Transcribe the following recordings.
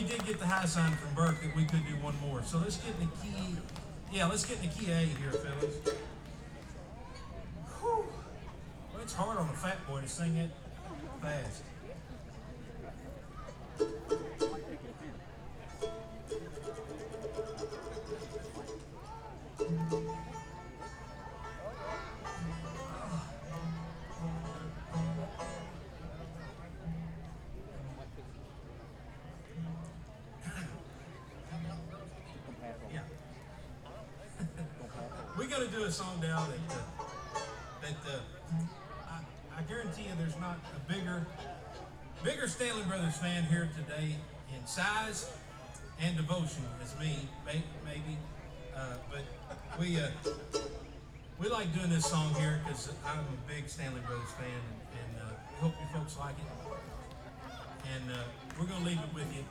we did get the high sign from Burke that we could do one more. So let's get in the key. Yeah, let's get in the key A here, fellas. Whew. Well, it's hard on a fat boy to sing it fast. Yeah. We're gonna do a song now I guarantee you there's not a bigger Stanley Brothers fan here today in size and devotion as me, maybe. But we like doing this song here because I'm a big Stanley Brothers fan, and we hope you folks like it. And we're gonna leave it with you.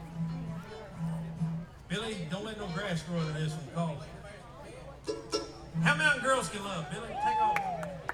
Billy, don't let no grass grow into this one. Call. How mountain girls can love? Billy, take off.